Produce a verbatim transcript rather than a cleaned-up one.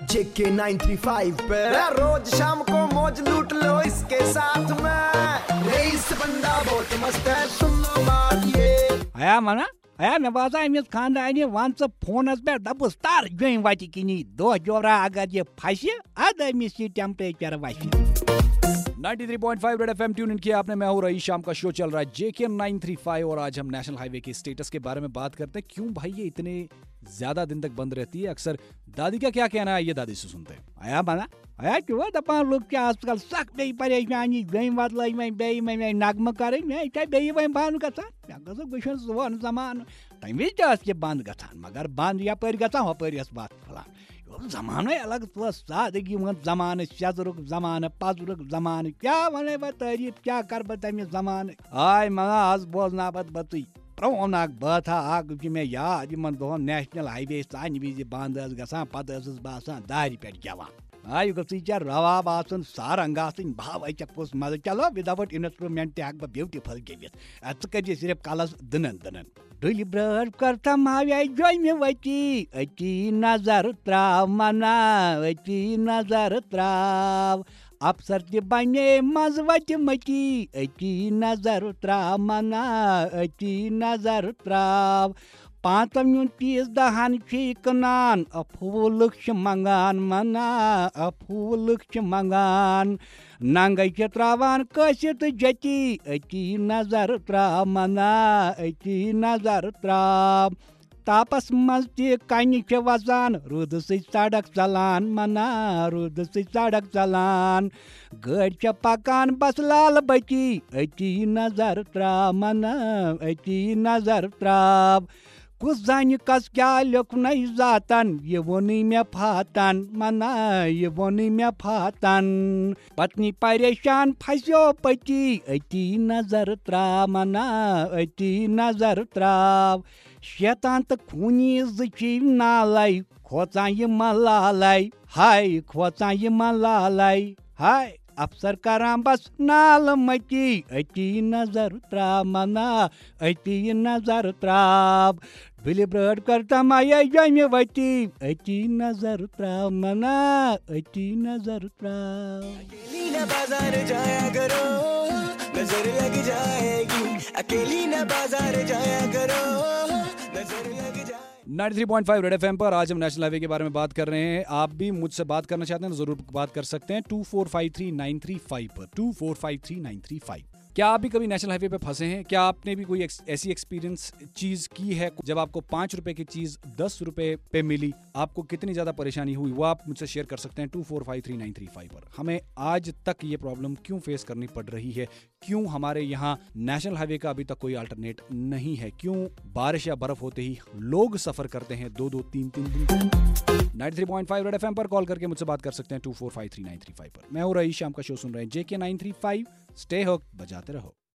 जेके nine three five पे रोज शाम को मौज लूट लो इसके साथ में। रईस बंदा बहुत मस्त है, सुन लो बात ये। आया मना आया मे बासा अमिस खानदानी वन स फोनस पे दबुस तार जोइन वत किनी दो जोरा अगर ये फंसे अद अमिस ये टेम्परेचर वसी। Ninety three point five red FM tune in किया आपने। मैं हूं रईस, शाम का शो चल रहा है जेके नाइन थ्री फाइव और आज हम नेशनल हाईवे के स्टेटस के बारे में बात करते हैं। क्यों भाई ये इतने ज्यादा दिन तक बंद रहती है? अक्सर दादी का क्या कहना है ये दादी से सुनते हैं। आया बना आया क्यों दपान लोग क्या आजकल सख बे परेशानी गई बात लाई मैं बे मैं नगम करे मैं क्या बे वही बंद गसान मैं गस गुशन वन जमान तम विच के बंद गसान मगर बंद यपर गसान हपर बात फलान जमाने अलग तो सादगी मन जमान शजरुक जमान पजरुक जमान क्या वने बह तारीफ क्या कर बह तम जमान आय मना आज बोजना बत बतुई प्रोन अख बथा अख मे याद इन दोहन नेशनल हाईवे सानि विज बंद गसान पत बसान दारि पे जवान आय गई चे रवाब आसन सारंग आसन भाव चे पुस मज चलो विदाउट इंस्ट्रूमेंट हक बह ब्यूटीफुल गेवित कर सिर्फ कलस दनन दनन डुल ब्रह करता मावे जोम वती अची नजर त्राव मना अची नजर त्राव अफसर त बने मज वत मती अची नजर त्राव मना अची नजर त्राव पांचम चीज दहन कनान अफूल मंगान मना अफूल मंगान नंगे त्रावान कसित जती अची नजर त्राव मना अची नजर त्राव तापस मज तन वसान रूद सड़क चलान मना रूद सड़क चलान गाड़ी पकान बस लाल बती अची नजर त्राव मना अची नजर त्राव कुछ जान कस क्या लिखन जातन ये वोन मे फातन मना ये वोन मे फातन पत्नी परेशान फंसो पति अति नजर त्राव मना अति नजर त्राव शैतान तो खूनी जी नालाई खोचान ये मलालाई हाय खोचान ये मलालाई हाय अफसर करान बस नाल मती अति नजर त्राव मना अति नजर त्राव बिल ब्रड करता माया जम वती अति नजर त्राव मना अति नजर त्राव। अकेली न बाजार जाया करो नजर लग जाएगी, अकेली न बाजार जाया करो नजर लग जाएगी। Ninety three point five red FM पर आज हम नेशनल हाईवे के बारे में बात कर रहे हैं। आप भी मुझसे बात करना चाहते हैं तो जरूर बात कर सकते हैं two four five three nine three five पर two four five three nine three five. क्या आप भी कभी नेशनल हाईवे पे फंसे हैं? क्या आपने भी कोई ऐसी एक्सपीरियंस चीज की है जब आपको पांच रुपए की चीज दस रुपए पे मिली? आपको कितनी ज्यादा परेशानी हुई वो आप मुझसे शेयर कर सकते हैं two four five three nine three five पर। हमें आज तक ये प्रॉब्लम क्यों फेस करनी पड़ रही है? क्यों हमारे यहाँ नेशनल हाईवे का अभी तक कोई अल्टरनेट नहीं है? क्यों बारिश या बर्फ होते ही लोग सफर करते हैं दो दो तीन तीन दिन? Ninety three point five red FM पर कॉल करके मुझसे बात कर सकते हैं two four five three nine three five पर। मैं हूं रईस, शाम का शो सुन रहे हैं JK nine three five. Stay hooked, बजाते रहो।